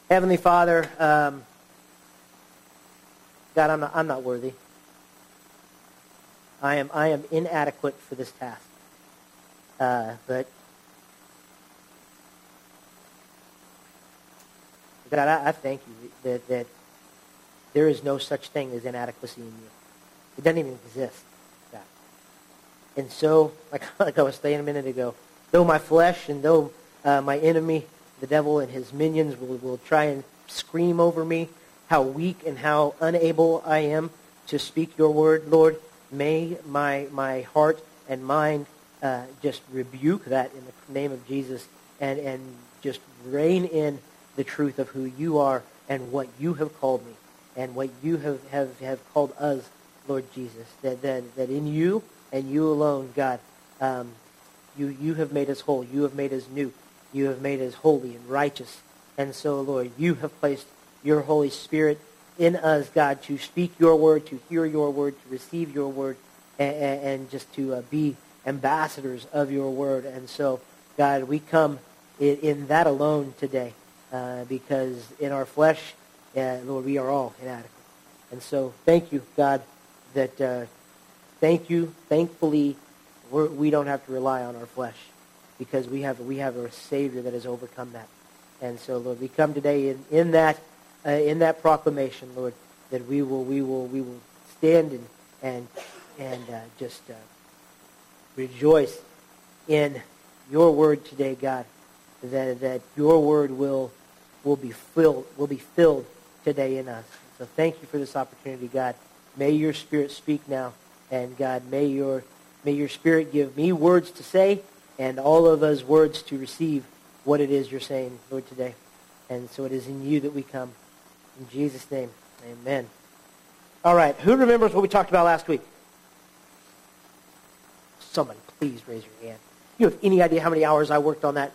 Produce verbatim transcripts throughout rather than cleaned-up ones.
Heavenly Father, um, God, I'm not, I'm not worthy. I am I am inadequate for this task. Uh, but God, I, I thank you that, that there is no such thing as inadequacy in you. It doesn't even exist, God. And so, like, like I was saying a minute ago, though my flesh and though uh, my enemy, the devil and his minions will, will try and scream over me how weak and how unable I am to speak your word, Lord, may my my heart and mind uh, just rebuke that in the name of Jesus and, and just rein in the truth of who you are and what you have called me and what you have, have, have called us, Lord Jesus. That, that, that in you and you alone, God, um, you, you have made us whole. You have made us new. You have made us holy and righteous. And so, Lord, you have placed your Holy Spirit in us, God, to speak your word, to hear your word, to receive your word, and, and just to uh, be ambassadors of your word. And so, God, we come in, in that alone today uh, because in our flesh, uh, Lord, we are all inadequate. And so thank you, God, that uh, thank you, thankfully, we're, we don't have to rely on our flesh because we have we have a Savior that has overcome that. And so, Lord, we come today in, in that Uh, in that proclamation, Lord, that we will, we will, we will stand and and and uh, just uh, rejoice in your word today, God. That that your word will will be filled will be filled today in us. So thank you for this opportunity, God. May your Spirit speak now, and God, may your may your Spirit give me words to say, and all of us words to receive what it is you're saying, Lord, today. And so it is in you that we come. In Jesus' name, amen. All right, who remembers what we talked about last week? Somebody, please raise your hand. You have any idea how many hours I worked on that?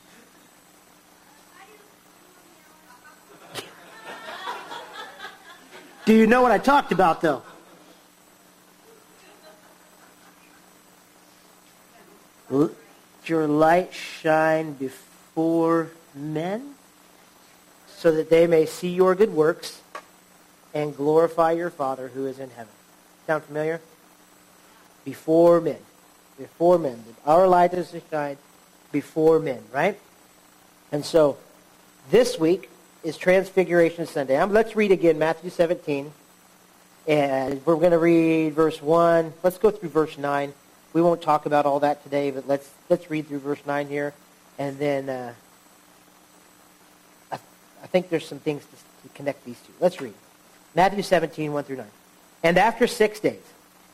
Do you know what I talked about, though? Let your light shine before men, so that they may see your good works and glorify your Father who is in heaven. Sound familiar? Before men. Before men. Our light is to shine before men, right? And so, this week is Transfiguration Sunday. Um, let's read again Matthew seventeen. And we're going to read verse one. Let's go through verse nine. We won't talk about all that today, but let's let's read through verse nine here. And then... Uh, I think there's some things to, to connect these two. Let's read. Matthew seventeen, one through nine. And after six days,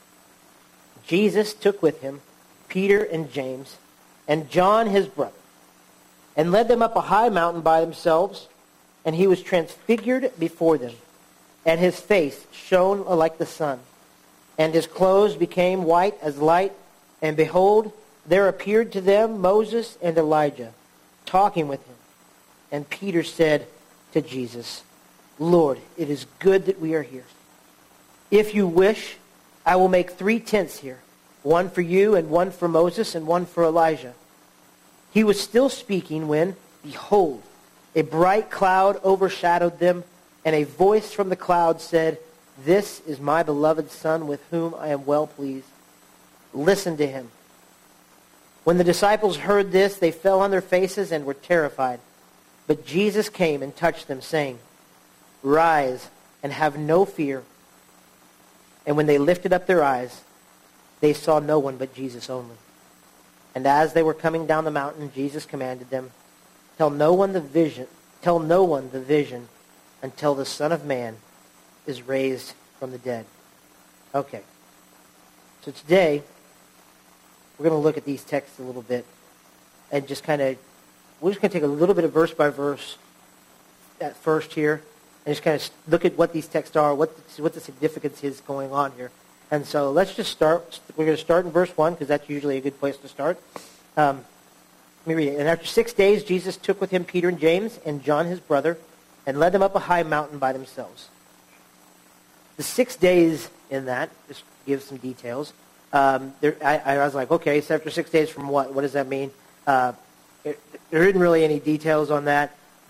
Jesus took with him Peter and James and John his brother, and led them up a high mountain by themselves, and he was transfigured before them, and his face shone like the sun, and his clothes became white as light, and behold, there appeared to them Moses and Elijah, talking with him. And Peter said to Jesus, Lord, it is good that we are here. If you wish, I will make three tents here, one for you and one for Moses and one for Elijah. He was still speaking when, behold, a bright cloud overshadowed them, and a voice from the cloud said, This is my beloved Son with whom I am well pleased. Listen to him. When the disciples heard this, they fell on their faces and were terrified. But Jesus came and touched them, saying, Rise and have no fear. And when they lifted up their eyes, they saw no one but Jesus only. And as they were coming down the mountain, Jesus commanded them, Tell no one the vision, tell no one the vision until the Son of Man is raised from the dead. Okay. So today, we're going to look at these texts a little bit and just kind of We're just going to take a little bit of verse by verse at first here and just kind of look at what these texts are, what the, what the significance is going on here. And so let's just start. We're going to start in verse one because that's usually a good place to start. Um, let me read it. And after six days, Jesus took with him Peter and James and John his brother and led them up a high mountain by themselves. The six days in that, just to give some details, um, there, I, I was like, okay, so after six days from what? What does that mean? Uh, There isn't really any details on that,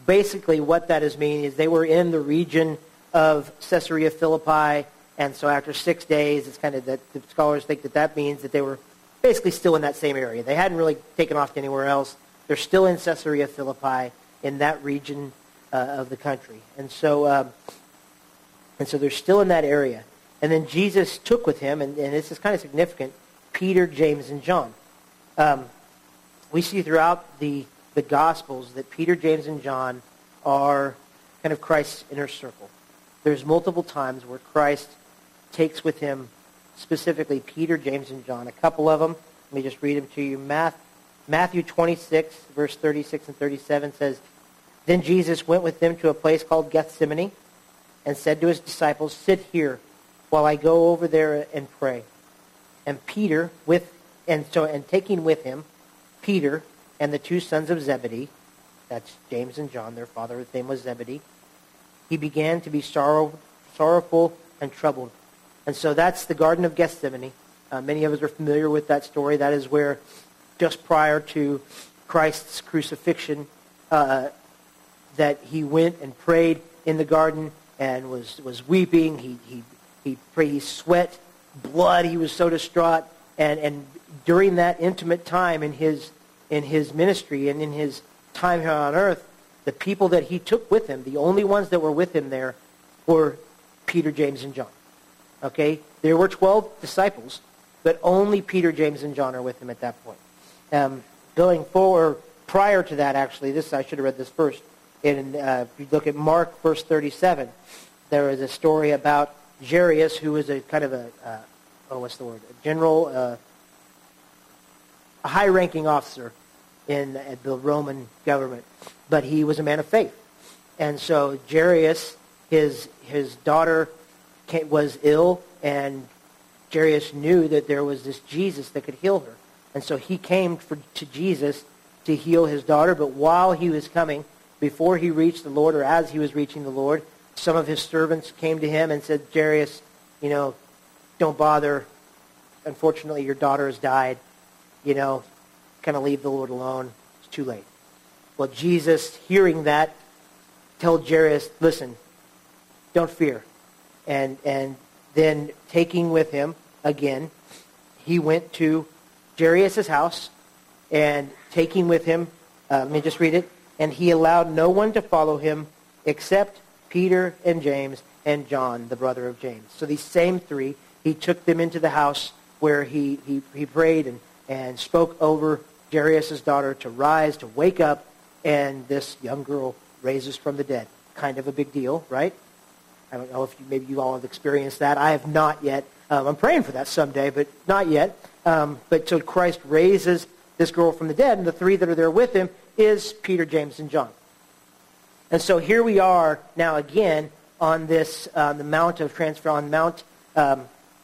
basically what that is meaning is they were in the region of Caesarea Philippi, and so after six days, it's kind of that the scholars think that that means that they were basically still in that same area. They hadn't really taken off to anywhere else. They're still in Caesarea Philippi in that region uh, of the country. And so um, and so they're still in that area. And then Jesus took with him, and, and this is kind of significant, Peter, James, and John. Um, we see throughout the, the Gospels that Peter, James, and John are kind of Christ's inner circle. There's multiple times where Christ takes with him specifically Peter, James, and John. A couple of them, let me just read them to you. Matthew twenty-six, verse thirty-six and thirty-seven says, "Then Jesus went with them to a place called Gethsemane and said to his disciples, 'Sit here while I go over there and pray.' And Peter, with and so and taking with him Peter and the two sons of Zebedee," that's James and John, their father's name was Zebedee, "he began to be sorrow, sorrowful and troubled." And so that's the Garden of Gethsemane. Uh, many of us are familiar with that story. That is where, just prior to Christ's crucifixion, uh, that he went and prayed in the garden and was, was weeping. He he he prayed. He sweat blood. He was so distraught. And and during that intimate time in his in his ministry and in his time here on earth, the people that he took with him, the only ones that were with him there, were Peter, James, and John. Okay, there were twelve disciples, but only Peter, James, and John are with him at that point. Um, going forward, prior to that, actually, this I should have read this first. In uh, if you look at Mark, verse thirty-seven, there is a story about Jairus, who was a kind of a uh, oh, what's the word? A general, uh, a high-ranking officer in uh, the Roman government, but he was a man of faith, and so Jairus, his his daughter, came, was ill, and Jairus knew that there was this Jesus that could heal her, and so he came for, to Jesus to heal his daughter. But while he was coming, before he reached the Lord, or as he was reaching the Lord, some of his servants came to him and said, "Jairus, you know, don't bother. Unfortunately, your daughter has died. You know, kind of leave the Lord alone. It's too late." Well, Jesus, hearing that, told Jairus, "Listen, don't fear." And and then taking with him again, he went to Jairus' house, and taking with him, uh, let me just read it, "And he allowed no one to follow him except Peter and James and John, the brother of James." So these same three, he took them into the house where he, he, he prayed and, and spoke over Jairus' daughter to rise, to wake up, and this young girl raises from the dead. Kind of a big deal, right? I don't know if you, maybe you all have experienced that. I have not yet. Um, I'm praying for that someday, but not yet. Um, but so Christ raises this girl from the dead, and the three that are there with him is Peter, James, and John. And so here we are now again on this uh, the Mount of Transfiguration, on Mount. Um,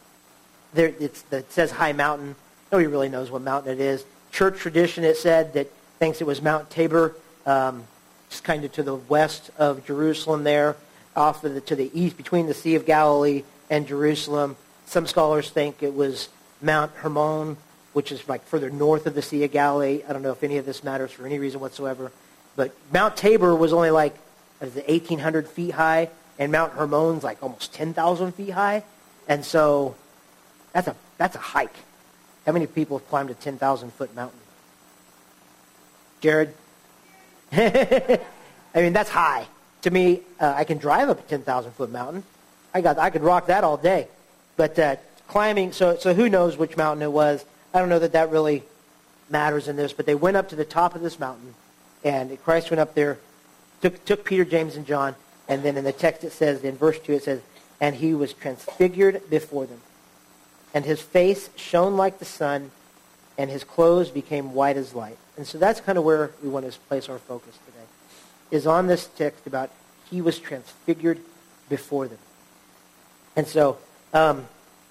there, it's, it says High Mountain. Nobody really knows what mountain it is. Church tradition, it said, that thinks it was Mount Tabor, um, just kind of to the west of Jerusalem there, off of the, to the east, between the Sea of Galilee and Jerusalem. Some scholars think it was Mount Hermon, which is like further north of the Sea of Galilee. I don't know if any of this matters for any reason whatsoever. But Mount Tabor was only like eighteen hundred feet high, and Mount Hermon's like almost ten thousand feet high. And so that's a that's a hike. How many people have climbed a ten thousand foot mountain? Jared? I mean, that's high. To me, uh, I can drive up a ten thousand foot mountain. I got I could rock that all day. But uh, climbing, so so who knows which mountain it was. I don't know that that really matters in this, but they went up to the top of this mountain, and Christ went up there, took, took Peter, James, and John, and then in the text it says, in verse two it says, "And he was transfigured before them, and his face shone like the sun, and his clothes became white as light." And so that's kind of where we want to place our focus today, is on this text about he was transfigured before them. And so um,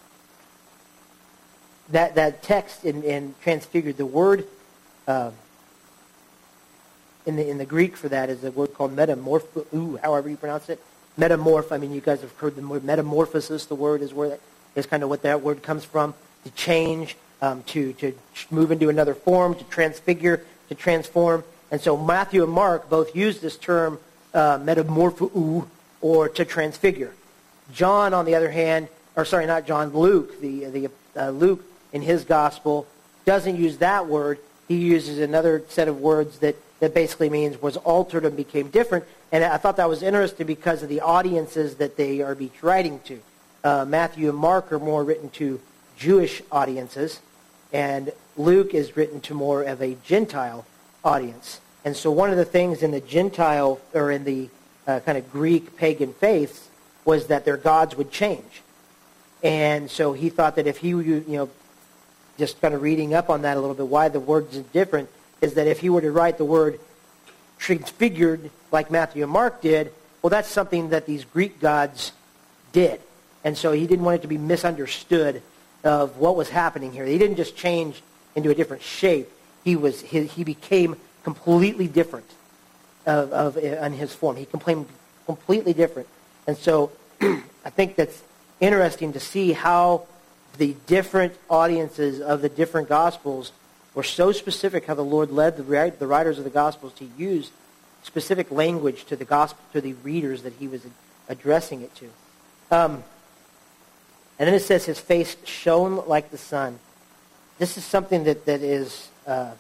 that that text in, in transfigured, the word uh, in the in the Greek for that is a word called metamorph, ooh, however you pronounce it. Metamorph, I mean, you guys have heard the word metamorphosis, the word is where that is kind of what that word comes from, to change, um, to, to move into another form, to transfigure, to transform. And so Matthew and Mark both use this term uh, metamorphou, or to transfigure. John, on the other hand, or sorry, not John, Luke, the, the uh, Luke in his gospel doesn't use that word. He uses another set of words that, that basically means was altered and became different. And I thought that was interesting because of the audiences that they are be writing to. Uh, Matthew and Mark are more written to Jewish audiences, and Luke is written to more of a Gentile audience. And so one of the things in the Gentile, or in the uh, kind of Greek pagan faiths, was that their gods would change. And so he thought that if he, you know, just kind of reading up on that a little bit, why the words are different, is that if he were to write the word transfigured like Matthew and Mark did, well, that's something that these Greek gods did. And so he didn't want it to be misunderstood of what was happening here. He didn't just change into a different shape. He was he, he became completely different of, of in his form. He became completely different. And so I think that's interesting to see how the different audiences of the different Gospels were so specific, how the Lord led the, the writers of the Gospels to use specific language to the gospel, to the readers that he was addressing it to. Um, and then it says his face shone like the sun. This is something that, that is uh,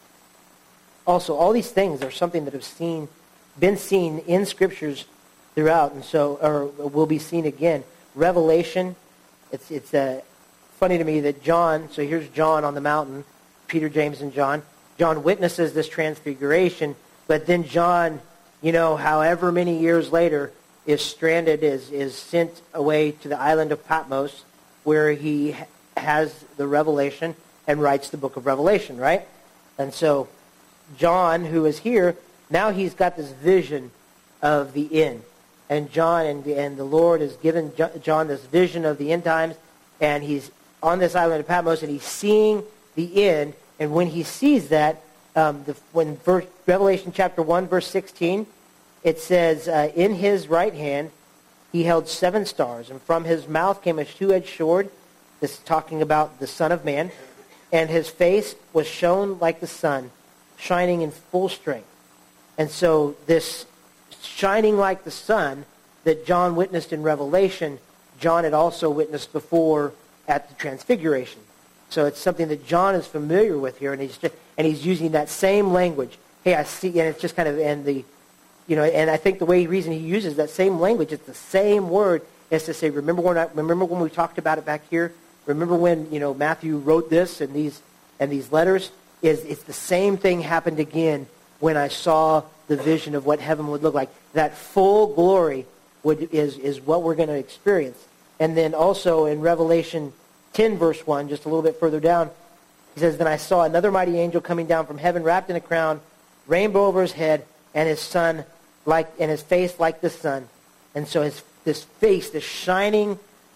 also, all these things are something that have seen, been seen in Scriptures throughout, and so, or will be seen again. Revelation, it's it's uh, funny to me that John, so here's John on the mountain, Peter, James, and John. John witnesses this transfiguration, but then John, you know, however many years later, is stranded, is, is sent away to the island of Patmos, where he ha- has the revelation and writes the book of Revelation, right? And so John, who is here, now he's got this vision of the end. And John and, and the Lord has given John this vision of the end times, and he's on this island of Patmos, and he's seeing the end. And when he sees that, um, the, when verse, Revelation chapter one, verse sixteen, it says, uh, in his right hand he held seven stars, and from his mouth came a two-edged sword. This is talking about the Son of Man. And his face was shone like the sun, shining in full strength. And so this shining like the sun that John witnessed in Revelation, John had also witnessed before at the Transfiguration. So it's something that John is familiar with here, and he's just, and he's using that same language. Hey, I see, and it's just kind of, and the, you know, and I think the way reason he uses that same language, it's the same word as to say, remember when I, remember when we talked about it back here? Remember when, you know, Matthew wrote this and these and these letters? Is it's the same thing happened again when I saw the vision of what heaven would look like. That full glory would is is what we're going to experience. And then also in Revelation ten, verse one, just a little bit further down, he says, then I saw another mighty angel coming down from heaven, wrapped in a crown, rainbow over his head, and his son like and his face like the sun. And so his this face, this shining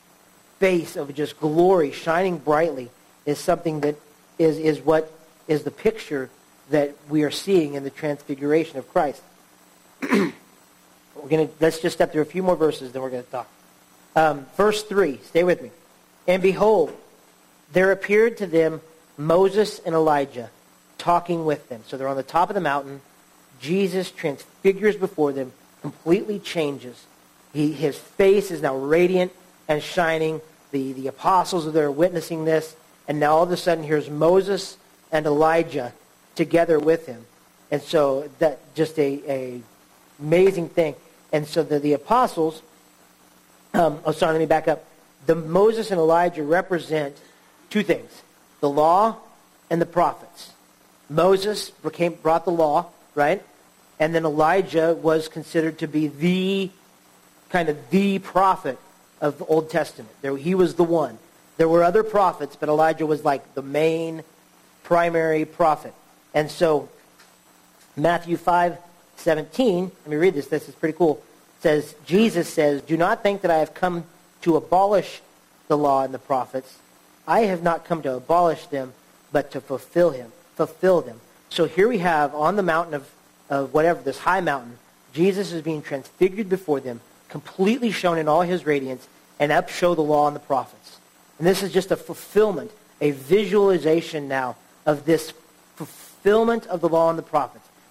face of just glory, shining brightly, is something that is is what is the picture that we are seeing in the transfiguration of Christ. We're gonna let's just step through a few more verses, then we're going to talk. Um, verse three, stay with me. And behold, there appeared to them Moses and Elijah talking with them. So they're on the top of the mountain. Jesus transfigures before them, completely changes. He, his face is now radiant and shining. The, the apostles are there witnessing this. And now all of a sudden here's Moses and Elijah together with him. And so that just a, a amazing thing. And so the, the apostles, um, oh sorry, let me back up. The Moses and Elijah represent two things, the law and the prophets. Moses became, brought the law, right? And then Elijah was considered to be the, kind of the prophet of the Old Testament. There, he was the one. There were other prophets, but Elijah was like the main primary prophet. And so Matthew five seventeen, let me read this, this is pretty cool. It says, Jesus says, do not think that I have come to abolish the law and the prophets. I have not come to abolish them, but to fulfill him, fulfill them. So here we have on the mountain of, of whatever, this high mountain, Jesus is being transfigured before them, completely shown in all his radiance, and up show the law and the prophets. And this is just a fulfillment, a visualization now of this fulfillment of the law and the prophets.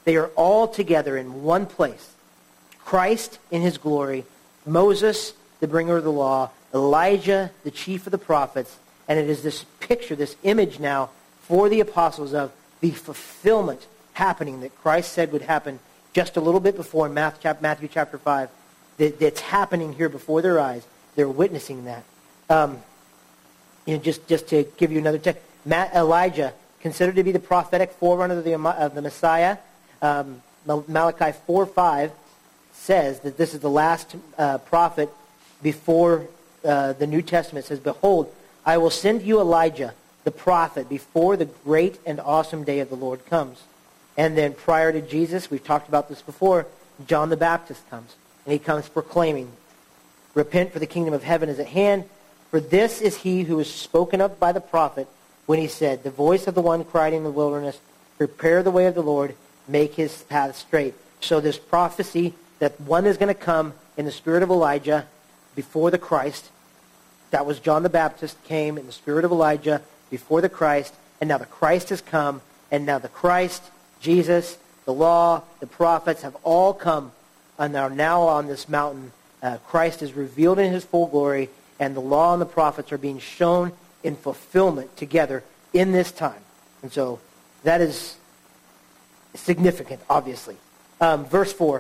They are all together in one place. Christ in his glory, Moses, the bringer of the law, Elijah, the chief of the prophets, and it is this picture, this image now for the apostles of the fulfillment happening that Christ said would happen just a little bit before in Matthew chapter five. That, that's happening here before their eyes. They're witnessing that. Um, you know, just, just to give you another text, Elijah, considered to be the prophetic forerunner of the, of the Messiah, um, Malachi four five says that this is the last uh, prophet before uh, the New Testament. It says, "Behold, I will send you Elijah, the prophet, before the great and awesome day of the Lord comes." And then prior to Jesus, we've talked about this before, John the Baptist comes. And he comes proclaiming, "Repent, for the kingdom of heaven is at hand. For this is he who was spoken of by the prophet when he said, the voice of the one cried in the wilderness, prepare the way of the Lord, make his path straight." So this prophecy that one is going to come in the spirit of Elijah before the Christ. That was John the Baptist came in the spirit of Elijah before the Christ. And now the Christ has come. And now the Christ, Jesus, the law, the prophets have all come and are now on this mountain. Uh, Christ is revealed in his full glory, and the law and the prophets are being shown in fulfillment together in this time. And so that is significant, obviously. Um, verse four.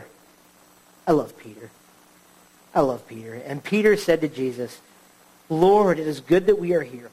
I love Peter. I love Peter. "And Peter said to Jesus, Lord, it is good that we are here.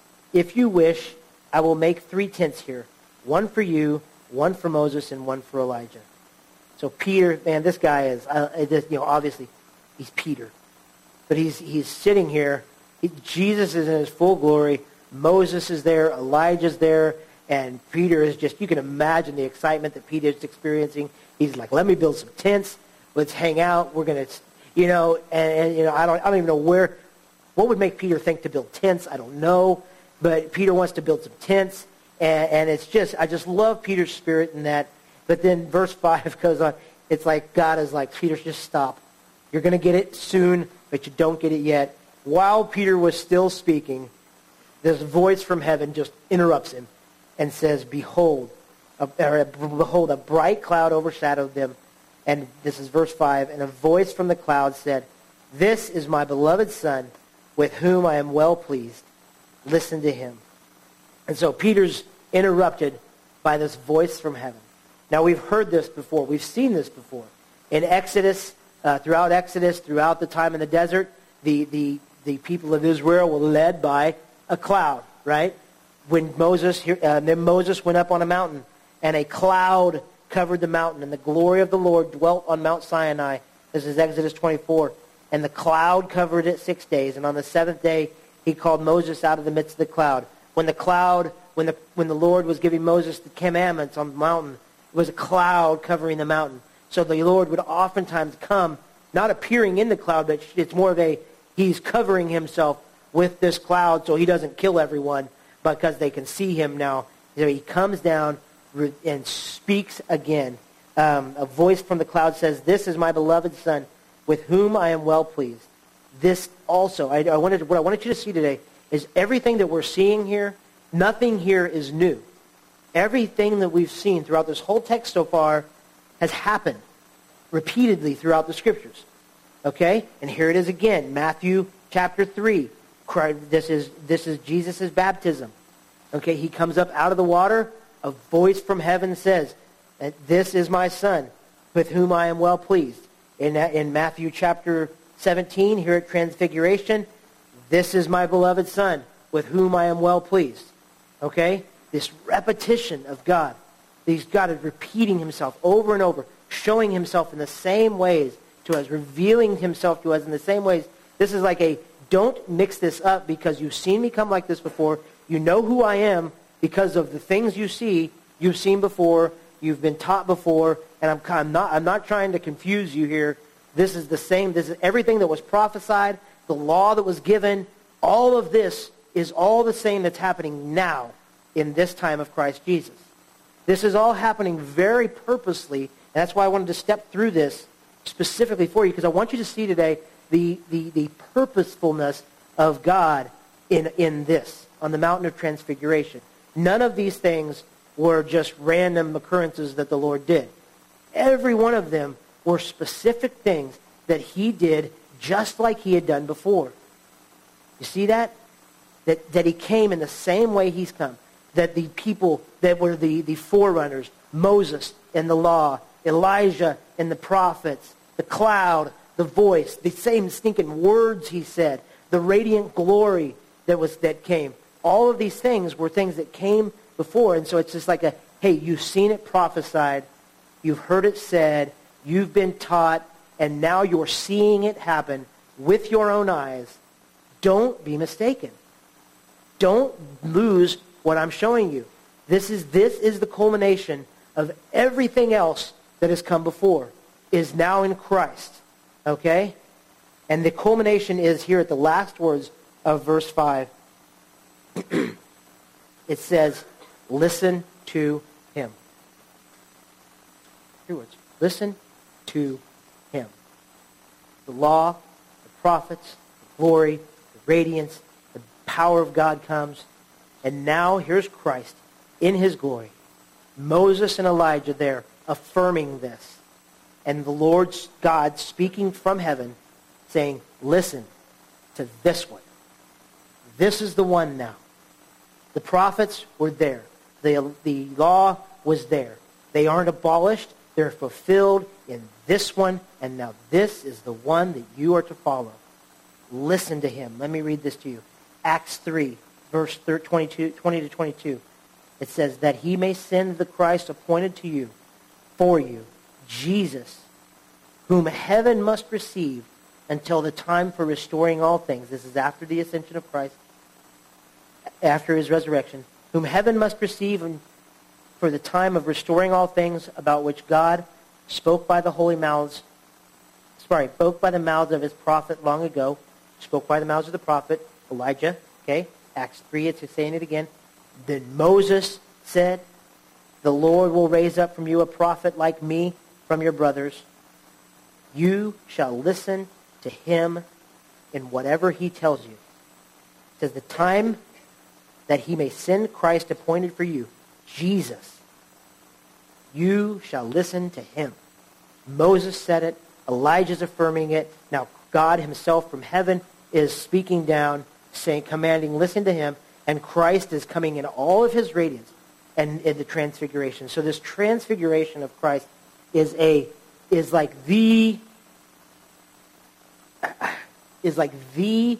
If you wish, I will make three tents here, one for you, one for Moses, and one for Elijah." So Peter, man, this guy is, uh, this, you know, obviously, he's Peter. But he's he's sitting here. He, Jesus is in his full glory. Moses is there. Elijah's there. And Peter is just, you can imagine the excitement that Peter is experiencing. He's like, let me build some tents. Let's hang out. We're going to, you know, and, and you know, I don't, I don't even know where, what would make Peter think to build tents? I don't know. But Peter wants to build some tents. And, and it's just, I just love Peter's spirit in that. But then verse five goes on. It's like God is like, Peter, just stop. You're going to get it soon, but you don't get it yet. While Peter was still speaking, this voice from heaven just interrupts him and says, Behold, a, or, behold, a bright cloud overshadowed them. And this is verse five. And a voice from the cloud said, This is my beloved Son, with whom I am well pleased. Listen to him. And so Peter's interrupted by this voice from heaven. Now we've heard this before. We've seen this before. In Exodus, uh, throughout Exodus, throughout the time in the desert, the, the, the people of Israel were led by a cloud, right? When Moses, uh, then Moses went up on a mountain, and a cloud covered the mountain, and the glory of the Lord dwelt on Mount Sinai. This is Exodus twenty-four. And the cloud covered it six days, and on the seventh day he called Moses out of the midst of the cloud. When the cloud, when the when the Lord was giving Moses the commandments on the mountain, it was a cloud covering the mountain. So the Lord would oftentimes come, not appearing in the cloud, but it's more of a, he's covering himself with this cloud so he doesn't kill everyone because they can see him now. So he comes down and speaks again. Um, a voice from the cloud says, This is my beloved Son, with whom I am well pleased. This also, I, I wanted, what I wanted you to see today is everything that we're seeing here, nothing here is new. Everything that we've seen throughout this whole text so far has happened repeatedly throughout the Scriptures. Okay? And here it is again, Matthew chapter three. This is, this is Jesus' baptism. Okay, he comes up out of the water. A voice from heaven says, This is my Son, with whom I am well pleased. In, in Matthew chapter seventeen, here at Transfiguration, This is my beloved Son, with whom I am well pleased. Okay? This repetition of God. These God is repeating himself over and over, showing himself in the same ways to us, revealing himself to us in the same ways. This is like a, don't mix this up because you've seen me come like this before. You know who I am because of the things you see, you've seen before, you've been taught before, and I'm, I'm not I'm not trying to confuse you here. This is the same. This is everything that was prophesied, the law that was given. All of this is all the same that's happening now in this time of Christ Jesus. This is all happening very purposely, and that's why I wanted to step through this specifically for you, because I want you to see today the, the, the purposefulness of God in, in this, on the mountain of transfiguration. None of these things were just random occurrences that the Lord did. Every one of them were specific things that he did just like he had done before. You see that? That, that he came in the same way he's come. That the people that were the, the forerunners, Moses and the law, Elijah and the prophets, the cloud, the voice, the same stinking words he said, the radiant glory that was that came. All of these things were things that came before. And so it's just like a, hey, you've seen it prophesied, you've heard it said, you've been taught, and now you're seeing it happen with your own eyes. Don't be mistaken. Don't lose what I'm showing you. This is, this is the culmination of everything else that has come before, is now in Christ. Okay? And the culmination is here at the last words of verse five. It says, listen to him. Three words. Listen to him. The law, the prophets, the glory, the radiance, the power of God comes. And now here's Christ in his glory. Moses and Elijah there affirming this. And the Lord God speaking from heaven saying, listen to this one. This is the one now. The prophets were there. The, the law was there. They aren't abolished. They're fulfilled in this one. And now this is the one that you are to follow. Listen to him. Let me read this to you. Acts three, verse twenty-two, twenty to twenty-two. It says, that he may send the Christ appointed to you, for you, Jesus, whom heaven must receive until the time for restoring all things. This is after the ascension of Christ, after his resurrection. Whom heaven must receive for the time of restoring all things, about which God spoke by the holy mouths, sorry, spoke by the mouths of his prophet long ago, spoke by the mouths of the prophet, Elijah, okay? Acts three, it's saying it again. Then Moses said, the Lord will raise up from you a prophet like me from your brothers. You shall listen to him in whatever he tells you. It says, the time that he may send Christ appointed for you, Jesus, you shall listen to him. Moses said it. Elijah's affirming it. Now God himself from heaven is speaking down, saying, commanding, listen to him. And Christ is coming in all of his radiance and in the transfiguration. So this transfiguration of Christ is a is like the is like the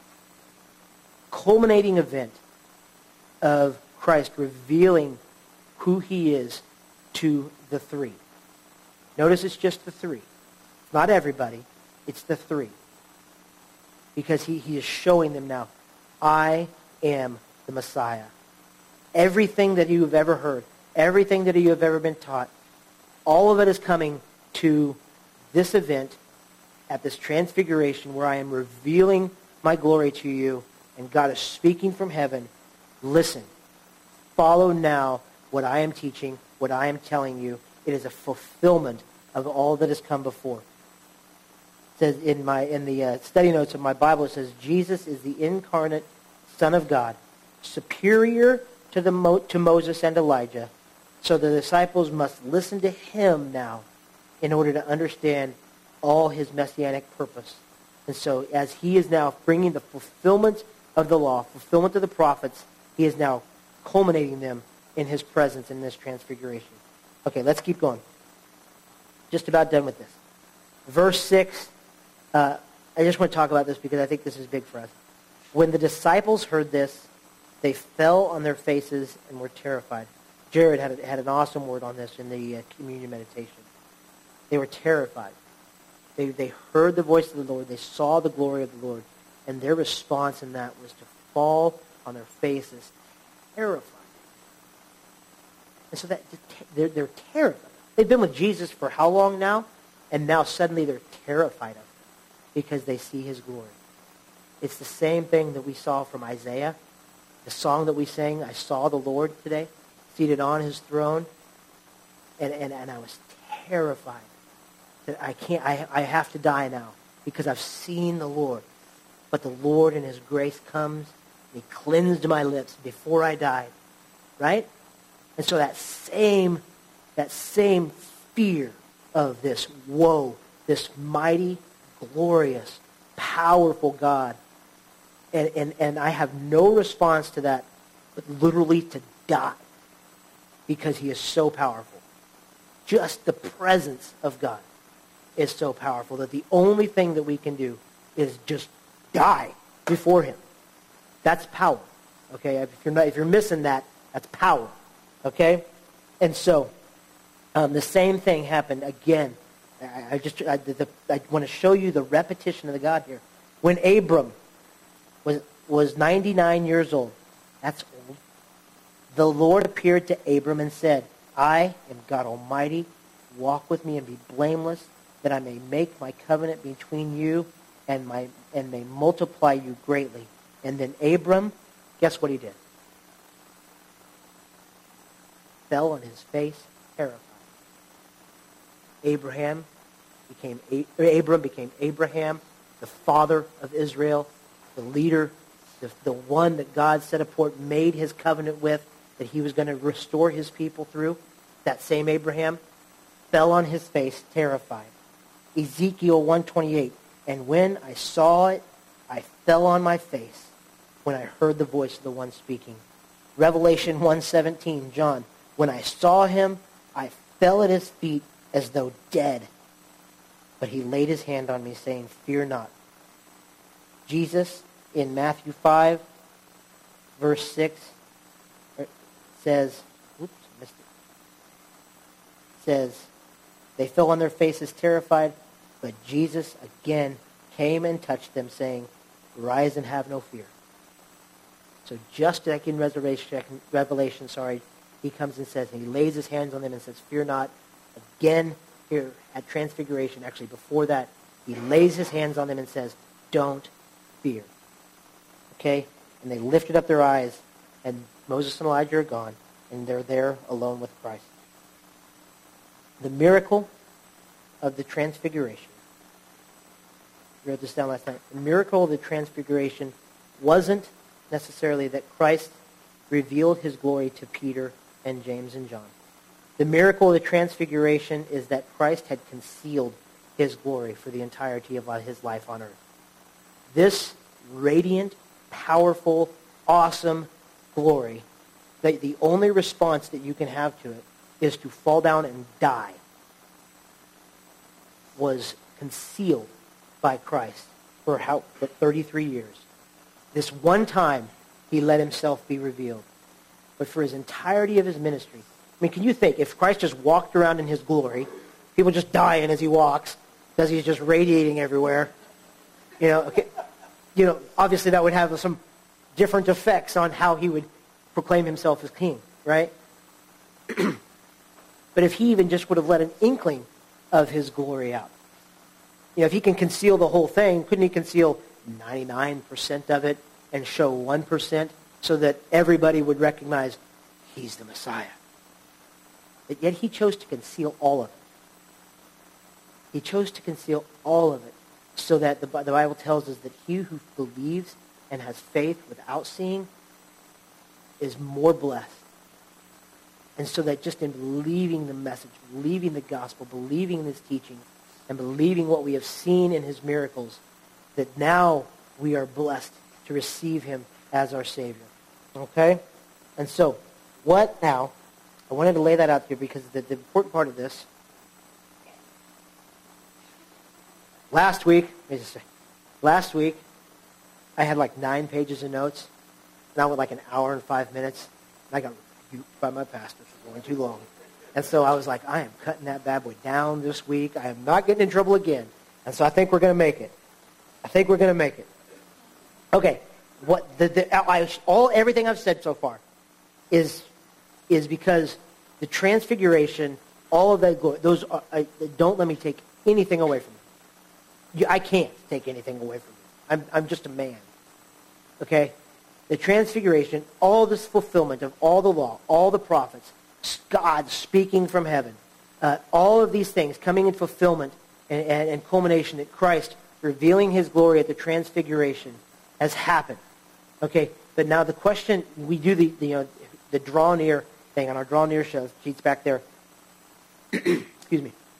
culminating event of Christ revealing who he is to the three. Notice it's just the three. Not everybody. It's the three. Because he, he is showing them now, I am the Messiah. Everything that you have ever heard, everything that you have ever been taught, all of it is coming to this event at this transfiguration where I am revealing my glory to you, and God is speaking from heaven. Listen, follow now what I am teaching, what I am telling you. It is a fulfillment of all that has come before. It says in my in the uh, study notes of my Bible, it says Jesus is the incarnate Son of God, superior to the Mo- to Moses and Elijah. So the disciples must listen to him now in order to understand all his messianic purpose. And so as he is now bringing the fulfillment of the law, fulfillment of the prophets, he is now culminating them in his presence in this transfiguration. Okay, let's keep going. Just about done with this. Verse six, uh, I just want to talk about this because I think this is big for us. When the disciples heard this, they fell on their faces and were terrified. Jared had, had an awesome word on this in the uh, communion meditation. They were terrified. They, they heard the voice of the Lord. They saw the glory of the Lord. And their response in that was to fall on their faces, terrified. And so that they're, they're terrified. They've been with Jesus for how long now? And now suddenly they're terrified of him because they see his glory. It's the same thing that we saw from Isaiah. The song that we sang, I saw the Lord today, seated on his throne. And, and, and I was terrified that I can't, I, I have to die now because I've seen the Lord. But the Lord in his grace comes and he cleansed my lips before I died. Right? And so that same, that same fear of this, whoa, this mighty, glorious, powerful God. And, and, and I have no response to that but literally to die because he is so powerful. Just the presence of God is so powerful that the only thing that we can do is just die before him. That's power. Okay? If you're not, if you're missing that, that's power. Okay? And so, um, the same thing happened again. I, I just I, the, I want to show you the repetition of the God here. When Abram was was ninety-nine years old, that's old, the Lord appeared to Abram and said, I am God Almighty. Walk with me and be blameless, that I may make my covenant between you and my and may multiply you greatly. And then Abram, guess what he did? Fell on his face, terrified. Abraham became Abram became Abraham, the father of Israel, the leader, the, the one that God set apart, made his covenant with, that he was going to restore his people through. That same Abraham fell on his face, terrified. Ezekiel one twenty-eight, and when I saw it, I fell on my face when I heard the voice of the one speaking. Revelation one seventeen, John, when I saw him, I fell at his feet as though dead. But he laid his hand on me, saying, fear not. Jesus, in Matthew five, verse six, says, oops, missed it. Says, they fell on their faces terrified, but Jesus again came and touched them, saying, rise and have no fear. So just like in Revelation, Revelation, sorry, he comes and says, and he lays his hands on them and says, fear not. Again, here at Transfiguration, actually before that, he lays his hands on them and says, don't fear. Okay? And they lifted up their eyes, and Moses and Elijah are gone, and they're there alone with Christ. The miracle of the Transfiguration. We wrote this down last night. The miracle of the Transfiguration wasn't necessarily that Christ revealed his glory to Peter and James and John. The miracle of the Transfiguration is that Christ had concealed his glory for the entirety of his life on earth. This radiant, powerful, awesome glory, that the only response that you can have to it is to fall down and die, was concealed by Christ for how for thirty-three years. This one time, he let himself be revealed. But for his entirety of his ministry, I mean, can you think, if Christ just walked around in his glory, people just dying as he walks, because he's just radiating everywhere, you know, okay, you know, obviously that would have some different effects on how he would proclaim himself as king, right? But if he even just would have let an inkling of his glory out, you know, if he can conceal the whole thing, couldn't he conceal ninety-nine percent of it and show one percent so that everybody would recognize he's the Messiah? But yet he chose to conceal all of it. He chose to conceal all of it so that the, the Bible tells us that he who believes and has faith without seeing is more blessed. And so that just in believing the message, believing the gospel, believing in his teaching, and believing what we have seen in his miracles, that now we are blessed to receive him as our Savior. Okay? And so, what now? I wanted to lay that out here because the, the important part of this, last week, let me just say, last week, I had like nine pages of notes, and I went like an hour and five minutes, and I got rebuked by my pastor for going too long. And so I was like, I am cutting that bad boy down this week. I am not getting in trouble again. And so I think we're going to make it. I think we're going to make it. Okay, what the, the I, all everything I've said so far is is because the Transfiguration, all of that glory, those are, I, don't let me take anything away from you. I can't take anything away from you. I'm I'm just a man. Okay, the Transfiguration, all this fulfillment of all the law, all the prophets, God speaking from heaven, uh, all of these things coming in fulfillment and, and, and culmination that Christ revealing his glory at the Transfiguration has happened. Okay, but now the question, we do the, the, you know, the draw near thing on our draw near show, sheets back there. Excuse me.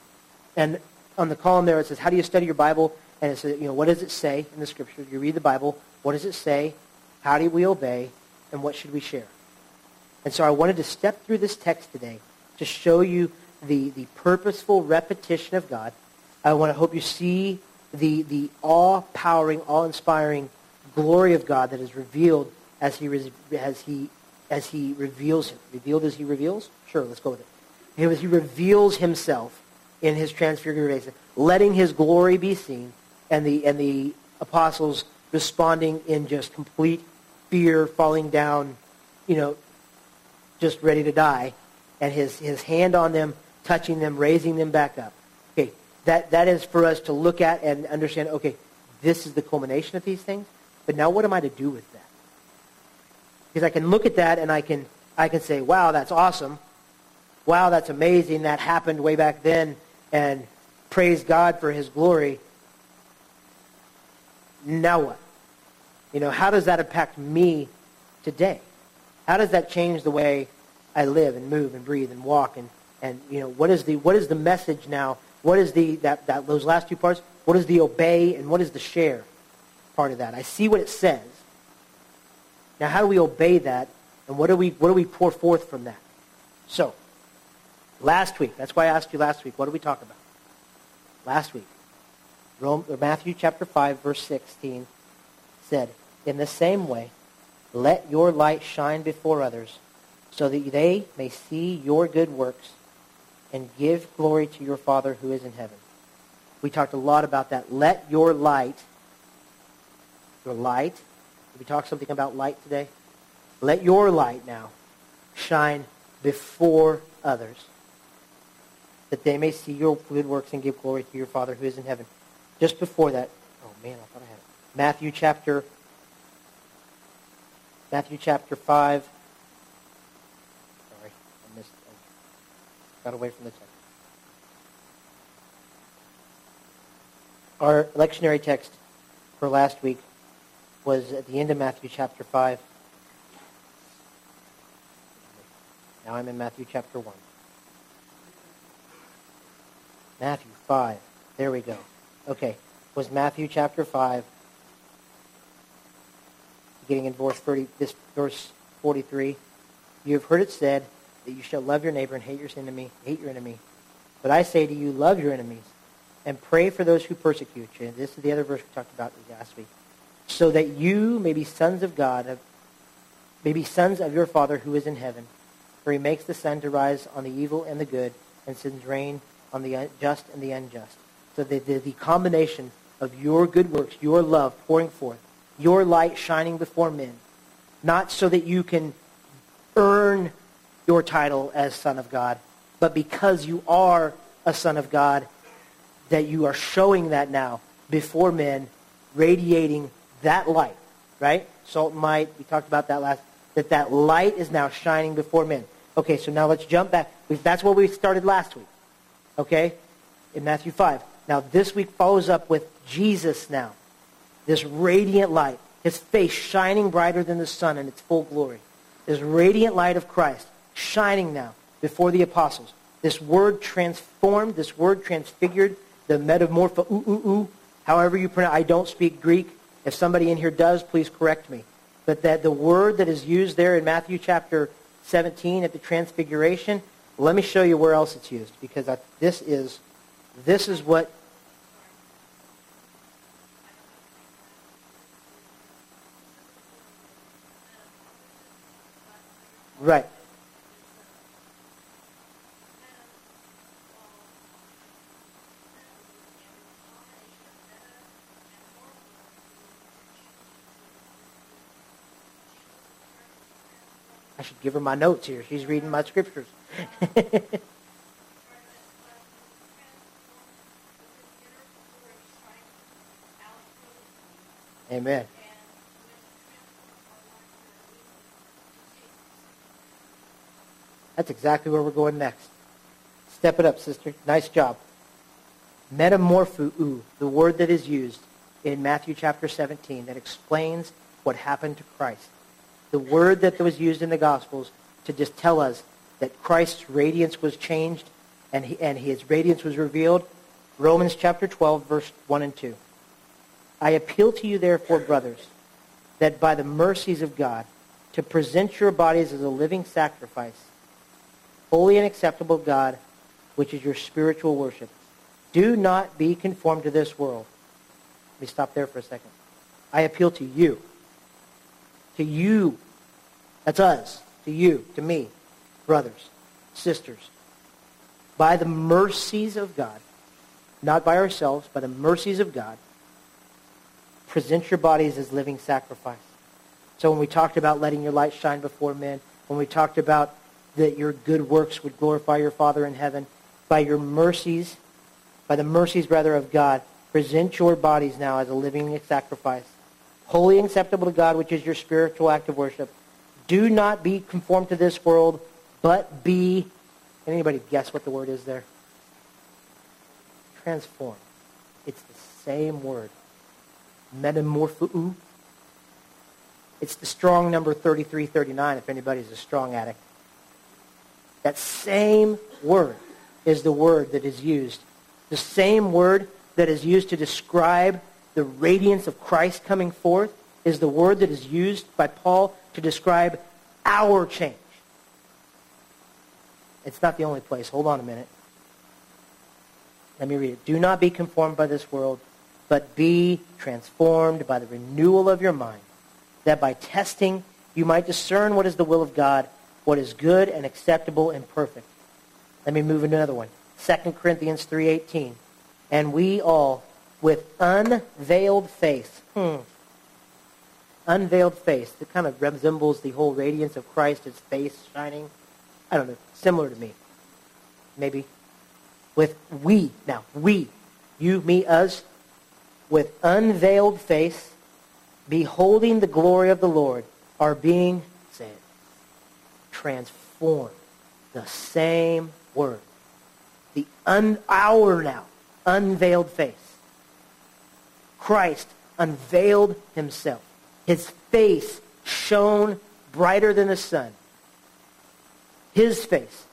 And on the column there, it says, how do you study your Bible? And it says, you know, what does it say in the Scripture? You read the Bible. What does it say? How do we obey? And what should we share? And so I wanted to step through this text today to show you the, the purposeful repetition of God. I want to hope you see the, the awe-powering, awe-inspiring glory of God that is revealed as he, as he, as he reveals him. Revealed as he reveals? Sure, let's go with it. As he reveals himself in his transfiguration, letting his glory be seen, and the, and the apostles responding in just complete fear, falling down, you know, just ready to die, and his, his hand on them, touching them, raising them back up. Okay, that, that is for us to look at and understand, okay, this is the culmination of these things, but now what am I to do with that? Because I can look at that and I can, I can say, wow, that's awesome. Wow, that's amazing. That happened way back then, and praise God for his glory. Now what? You know, how does that impact me today? How does that change the way I live and move and breathe and walk? And, and you know, what is the what is the message now? What is the that, that those last two parts? What is the obey and what is the share part of that? I see what it says. Now, how do we obey that? And what do we what do we pour forth from that? So, last week, that's why I asked you last week, what did we talk about? Last week, Rome, or Matthew chapter five, verse sixteen said, in the same way, let your light shine before others, so that they may see your good works and give glory to your Father who is in heaven. We talked a lot about that. Let your light, your light, did we talk something about light today? Let your light now shine before others, that they may see your good works and give glory to your Father who is in heaven. Just before that, oh man, I thought I had it. Matthew chapter, Matthew chapter five. Sorry, I missed. I got away from the text. Our lectionary text for last week was at the end of Matthew chapter five. Now I'm in Matthew chapter one. Matthew five. There we go. Okay. Was Matthew chapter five, beginning in verse thirty, this verse forty-three. You have heard it said that you shall love your neighbor and hate your enemy, hate your enemy. But I say to you, love your enemies and pray for those who persecute you. And this is the other verse we talked about last week. So that you may be sons of God, may be sons of your Father who is in heaven. For he makes the sun to rise on the evil and the good, and sends rain on the just and the unjust. So the, the, the combination of your good works, your love pouring forth, your light shining before men, not so that you can earn your title as Son of God, but because you are a Son of God, that you are showing that now before men, radiating that light, right? Salt and light, we talked about that last, that that light is now shining before men. Okay, so now let's jump back. That's what we started last week, okay, in Matthew five. Now this week follows up with Jesus now, this radiant light, his face shining brighter than the sun in its full glory. This radiant light of Christ shining now before the apostles. This word transformed, this word transfigured, the metamorpho, ooh, ooh, ooh, however you pronounce. I don't speak Greek. If somebody in here does, please correct me. But that the word that is used there in Matthew chapter seventeen at the transfiguration, let me show you where else it's used, because I, this is this is what right. I should give her my notes here. She's reading my scriptures. Amen. That's exactly where we're going next. Step it up, sister. Nice job. Metamorphou, the word that is used in Matthew chapter seventeen that explains what happened to Christ. The word that was used in the Gospels to just tell us that Christ's radiance was changed and, he, and his radiance was revealed Romans chapter twelve, verse one and two. I appeal to you, therefore, brothers, that by the mercies of God, to present your bodies as a living sacrifice, holy and acceptable to God, which is your spiritual worship. Do not be conformed to this world. Let me stop there for a second. I appeal to you. To you. That's us. To you. To me. Brothers. Sisters. By the mercies of God, not by ourselves, by the mercies of God, present your bodies as living sacrifice. So when we talked about letting your light shine before men, when we talked about that your good works would glorify your Father in heaven, by your mercies, by the mercies rather of God, present your bodies now as a living sacrifice, holy and acceptable to God, which is your spiritual act of worship. Do not be conformed to this world, but be, can anybody guess what the word is there? Transform. It's the same word. Metamorphou. It's the strong number thirty-three thirty-nine if anybody's a strong addict. That same word is the word that is used. The same word that is used to describe the radiance of Christ coming forth is the word that is used by Paul to describe our change. It's not the only place. Hold on a minute. Let me read it. Do not be conformed by this world, but be transformed by the renewal of your mind, that by testing you might discern what is the will of God, what is good and acceptable and perfect. Let me move into another one. Second Corinthians three eighteen. And we all, with unveiled face, hmm, unveiled face, that kind of resembles the whole radiance of Christ, his face shining. I don't know, similar to me. Maybe. With we, now, we, you, me, us, with unveiled face, beholding the glory of the Lord, are being, say it, transformed. The same word. The un, our now, unveiled face. Christ unveiled himself. His face shone brighter than the sun. His face.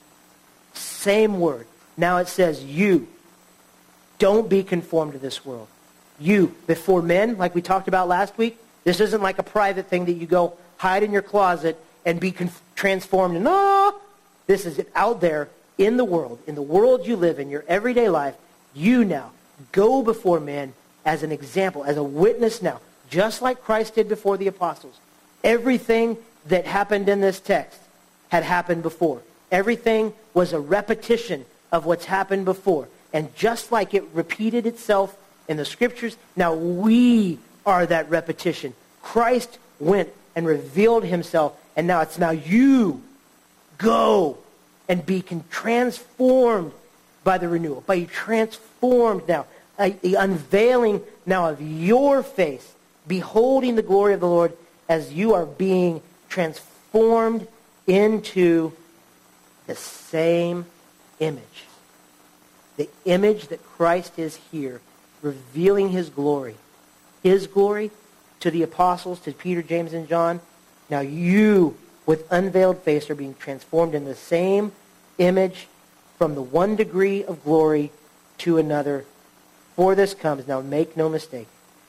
Same word. Now it says you. Don't be conformed to this world. You, before men, like we talked about last week, this isn't like a private thing that you go hide in your closet and be conf- transformed. No, this is out there in the world, in the world you live in, your everyday life. You now go before men as an example, as a witness now, just like Christ did before the apostles. Everything that happened in this text had happened before. Everything was a repetition of what's happened before. And just like it repeated itself in the scriptures, now we are that repetition. Christ went and revealed himself, and now it's now you go and be transformed by the renewal, by you transformed now, uh, the unveiling now of your face, beholding the glory of the Lord as you are being transformed into the same image. The image that Christ is here, revealing his glory. His glory to the apostles, to Peter, James, and John. Now you, with unveiled face, are being transformed in the same image from the one degree of glory to another. For this comes, now make no mistake,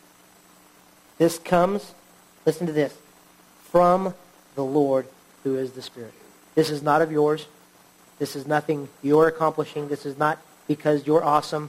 this comes, listen to this, from the Lord who is the Spirit. This is not of yours. This is nothing you're accomplishing. This is not because you're awesome.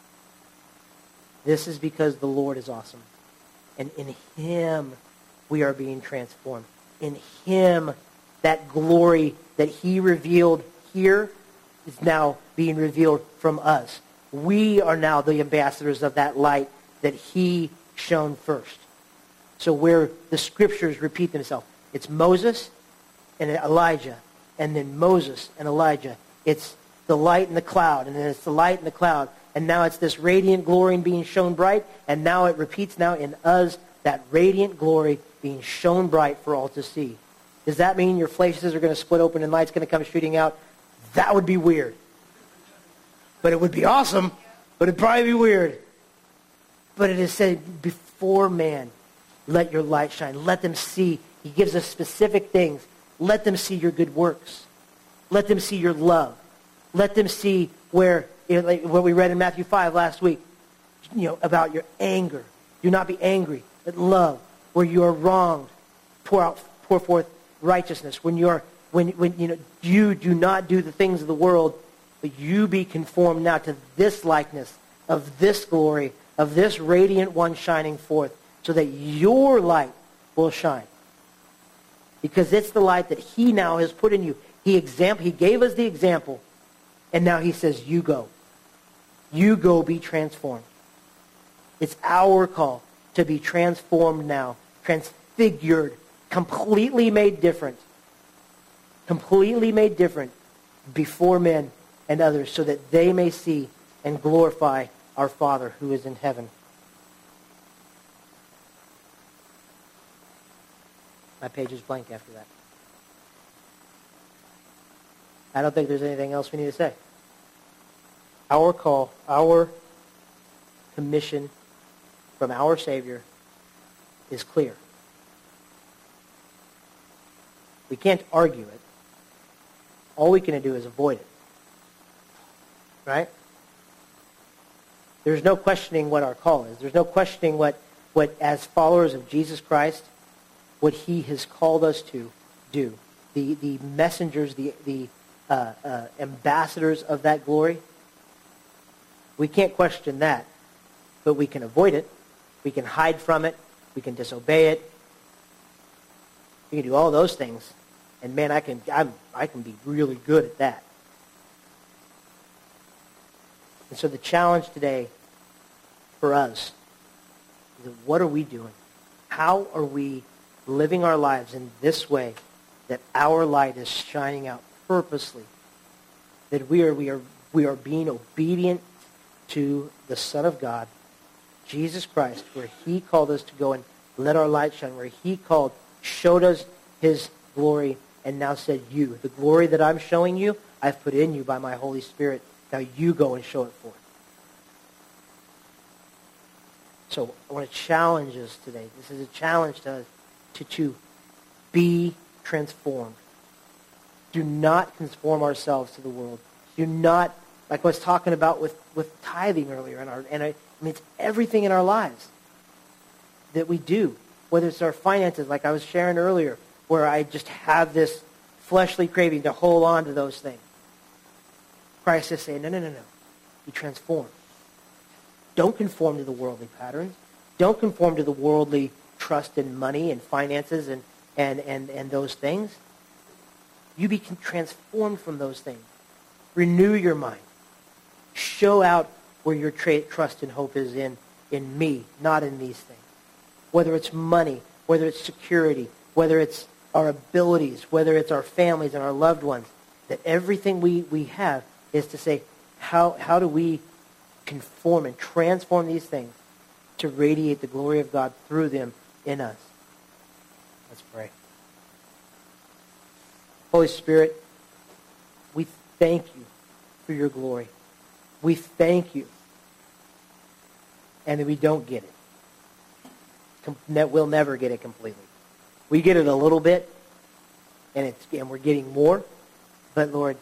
This is because the Lord is awesome. And in him we are being transformed. In him, that glory that he revealed here is now being revealed from us. We are now the ambassadors of that light that he shone first. So where the scriptures repeat themselves, it's Moses and Elijah, and then Moses and Elijah. It's the light in the cloud, and then it's the light in the cloud, and now it's this radiant glory being shown bright, and now it repeats now in us, that radiant glory being shown bright for all to see. Does that mean your faces are going to split open and light's going to come shooting out? That would be weird. But it would be awesome, but it'd probably be weird. But it is said, before man, let your light shine. Let them see. He gives us specific things. Let them see your good works. Let them see your love. Let them see where You know, like what we read in Matthew five last week, you know, about your anger. Do not be angry, but love. Where you are wronged, pour out, pour forth righteousness. When you are, when when you know, you do not do the things of the world, but you be conformed now to this likeness of this glory, of this radiant one shining forth, so that your light will shine. Because it's the light that he now has put in you. He example, he gave us the example, and now he says, you go. You go be transformed. It's our call to be transformed now, transfigured, completely made different, completely made different before men and others, so that they may see and glorify our Father who is in heaven. My page is blank after that. I don't think there's anything else we need to say. Our call, our commission from our Savior is clear. We can't argue it. All we can do is avoid it. Right? There's no questioning what our call is. There's no questioning what, what as followers of Jesus Christ, what he has called us to do. The, the messengers, the, the uh, uh, ambassadors of that glory, we can't question that, but we can avoid it. We can hide from it. We can disobey it. We can do all those things. And man, I can I'm, I can be really good at that. And so the challenge today for us is, what are we doing? How are we living our lives in this way that our light is shining out purposely? That we are we are we are being obedient to the Son of God, Jesus Christ, where he called us to go and let our light shine, where he called, showed us his glory, and now said, you, the glory that I'm showing you, I've put in you by my Holy Spirit. Now you go and show it forth. So I want to challenge us today. This is a challenge to us to, to be transformed. Do not conform ourselves to the world. Do not, like I was talking about with, with tithing earlier, and, our, and I, I mean, it's everything in our lives that we do, whether it's our finances, like I was sharing earlier, where I just have this fleshly craving to hold on to those things. Christ is saying, no, no, no, no. Be transformed. Don't conform to the worldly patterns. Don't conform to the worldly trust in money and finances and, and, and, and those things. You be transformed from those things. Renew your mind. Show out where your tra- trust and hope is in, in me, not in these things. Whether it's money, whether it's security, whether it's our abilities, whether it's our families and our loved ones, that everything we, we have is to say, how, how do we conform and transform these things to radiate the glory of God through them in us? Let's pray. Holy Spirit, we thank you for your glory. We thank you. And that we don't get it. Com- we'll never get it completely. We get it a little bit, and it's and we're getting more. But Lord,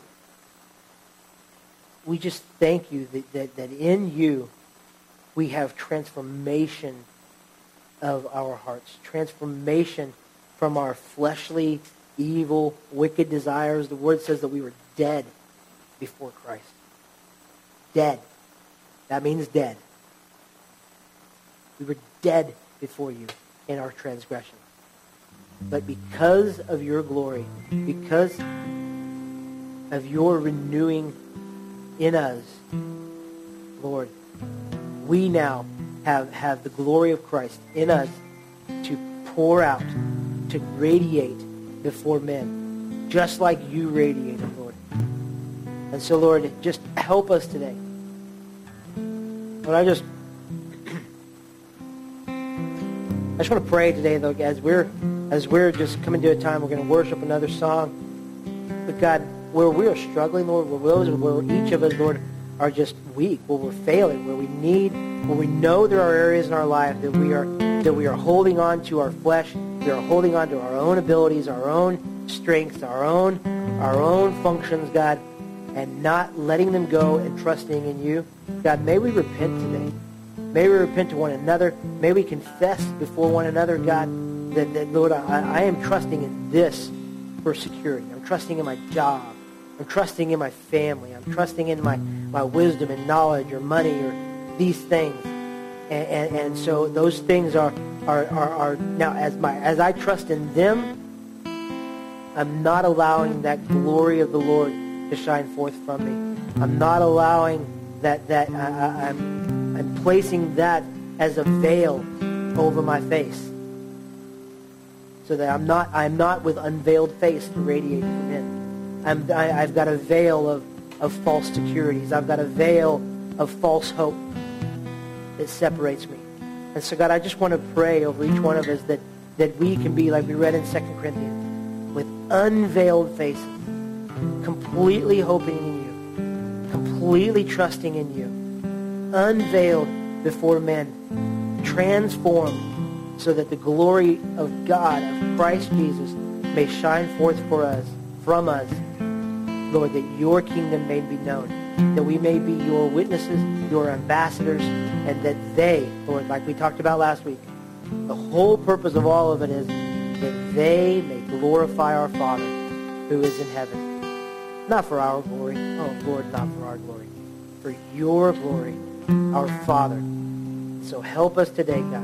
we just thank you that, that, that in you we have transformation of our hearts. Transformation from our fleshly, evil, wicked desires. The word says that we were dead before Christ. Dead. That means dead. We were dead before you in our transgression. But because of your glory, because of your renewing in us, Lord, we now have, have the glory of Christ in us to pour out, to radiate before men, just like you radiated, Lord. And so, Lord, just help us today. Lord, I just, I just want to pray today, though, as we're as we're just coming to a time we're going to worship another song. But God, where we are struggling, Lord, where those, where each of us, Lord, are just weak, where we're failing, where we need, where we know there are areas in our life that we are that we are holding on to our flesh, we are holding on to our own abilities, our own strengths, our own our own functions, God. and not letting them go and trusting in you. God, may we repent today. May we repent to one another. May we confess before one another, God, that, that Lord, I, I am trusting in this for security. I'm trusting in my job. I'm trusting in my family. I'm trusting in my, my wisdom and knowledge or money or these things. And, and, and so those things are, are, are, are now as my as I trust in them, I'm not allowing that glory of the Lord to shine forth from me. I'm not allowing that that I, I, I'm I'm placing that as a veil over my face, so that I'm not I'm not with unveiled face to radiate from Him. I'm I, I've got a veil of of false securities. I've got a veil of false hope that separates me. And so, God, I just want to pray over each one of us that that we can be like we read in Second Corinthians, with unveiled faces, completely hoping in you, completely trusting in you, unveiled before men, transformed so that the glory of God, of Christ Jesus, may shine forth for us, from us, Lord, that your kingdom may be known, that we may be your witnesses, your ambassadors, and that they, Lord, like we talked about last week, the whole purpose of all of it is that they may glorify our Father who is in heaven. Not for our glory. Oh, Lord, not for our glory. For your glory, our Father. So help us today, God.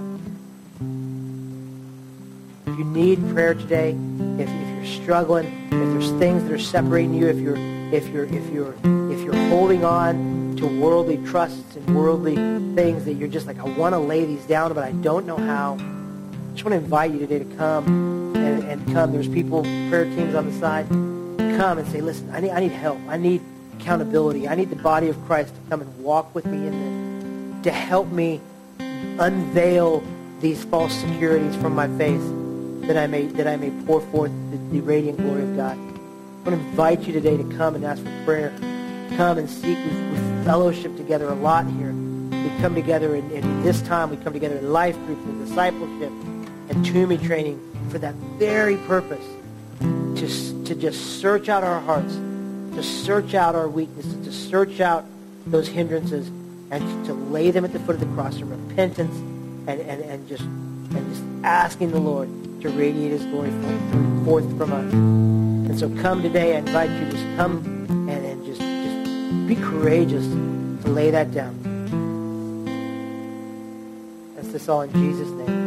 If you need prayer today, if, if you're struggling, if there's things that are separating you, if you're if you're if you're if you're holding on to worldly trusts and worldly things that you're just like, I want to lay these down, but I don't know how. I just want to invite you today to come and, and come. There's people, prayer teams on the side. Come and say, listen, I need I need help. I need accountability. I need the body of Christ to come and walk with me in this, to help me unveil these false securities from my face, that I may that I may pour forth the, the radiant glory of God. I want to invite you today to come and ask for prayer. Come and seek. We've, we've fellowship together a lot here. We come together in, in this time. We come together in life groups and discipleship and Toomey training for that very purpose, to, to just search out our hearts, to search out our weaknesses, to search out those hindrances, and to lay them at the foot of the cross in repentance and, and, and just and just asking the Lord to radiate His glory forth from us. And so come today, I invite you to just come and, and just, just be courageous to lay that down. That's this all in Jesus' name.